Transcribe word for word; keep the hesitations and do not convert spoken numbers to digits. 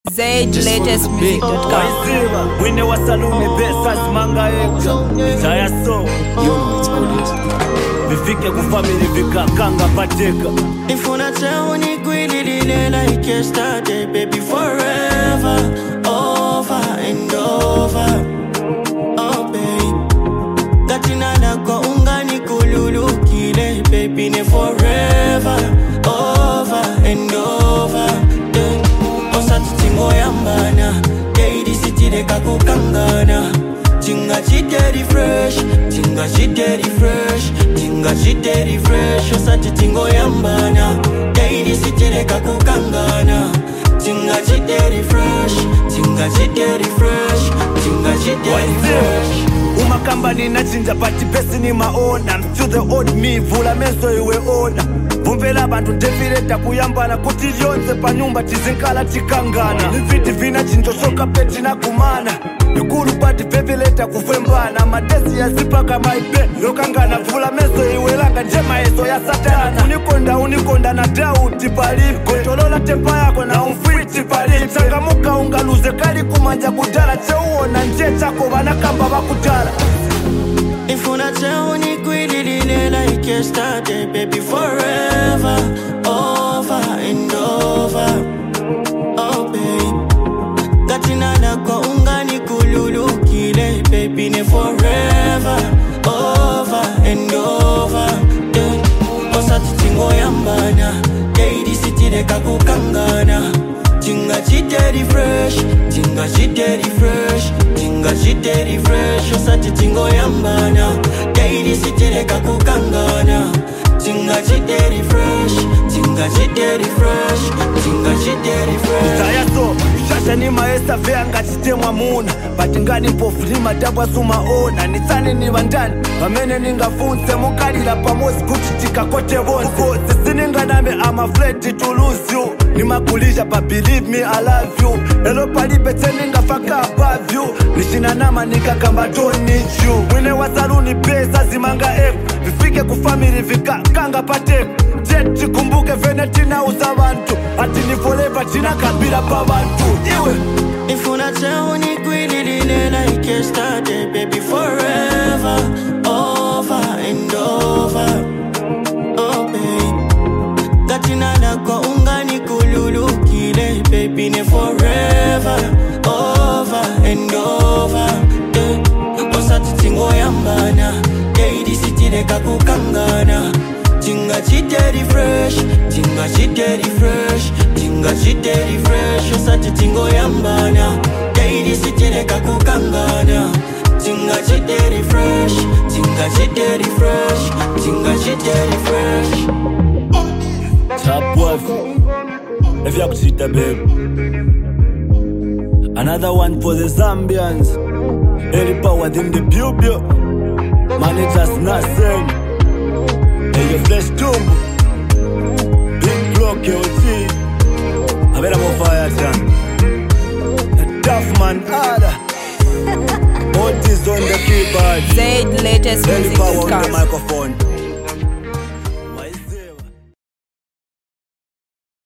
Zaid latest music dot com. Waisiva, wine wa saluni pesa simanga eka Chaya so, you know it's obvious. vifike kufamili vikakanga pateka. If una tell me quickly like yesterday, baby, forever, over and over. Oh babe, katina kwa ungani kululu kile, baby, ne forever, over and over. Yeah. Osati tingo yambana, day city de kakukangana. Tinga chiteri fresh, tinga chiteri fresh, tinga chiteri fresh. Osati tingo yambana, daily sitere kakukangana. Tinga chiteri fresh, tinga chiteri fresh, tinga chiteri fresh. Umakamba nina chinja pati pesi ni maona. I'm still the old me, vula meso iwe ona. Vumbela bantu ndefireta kuyambana. Kuti yonse pa nyumba tizinkala tikangana. Niviti vina chinjo soka peti na kumana. Nikuru pati pevileta kufembana. Madesi ya zipa kama ipe yokangana. Vula meso iwe langa njema eso ya satana. Unikonda unikonda na dauti palipo. Kontolola tempa yako na umfiti palipo. Changamuka ungaluze kali kumanja kudala. Cheuona nje chako banakamba bakudala. If una tell me quickly like yesterday, baby, forever, over and over. Oh babe, katina kwa ungani kululu kile, baby, ne forever, over and over. Yeah. Osati tingo yambana, daily city de kakukangana. Tinga chiteri fresh, tinga chiteri fresh, tinga chiteri fresh. Osati tingo yambana, daily sitere kakukangana. Tinga chiteri fresh, tinga chiteri fresh, tinga chiteri fresh. Chaya so, shasha ni maesa vea ngachitemwa muna. Batingani mpofu ni madabwa suma ona. Nitani ni vandani, wamene ningafunse. Mukalila pamosi kuchitika kote bonse. Uko sisininga name I'm afraid to lose you. Ni makulisha but believe me I love you. Elo pali pete ninga faka above you. Nishina nama nika kamba don't need you. Wine wa saluni pesa zimanga eku. Vifike kufamili vika kanga pateku. Jeti kumbuke venetina uzabantu. Ati ni forever tina kabila pa bantu. Iwe If una tell me quickly like yesterday, baby, forever, over and over. Oh babe, katina kwa ungani kululu kile, baby, ne forever, over and over. Yeah. Osati tingo yambana, daily city de kakukangana. Tinga chiteri fresh, tinga chiteri fresh, tinga chiteri fresh. Osati tingo yambana, daily city de kakukangana. Tinga chiteri fresh, tinga chiteri fresh, tinga chiteri fresh. top wife. If you could the babe. Another one for the Zambians. Any power in the pupil. Managers not same. Hey, your flesh tomb. Big block, you see. I better go fire time. The tough man, harder. What is on the keyboard? Zaid latest Any music power dot on the com. microphone.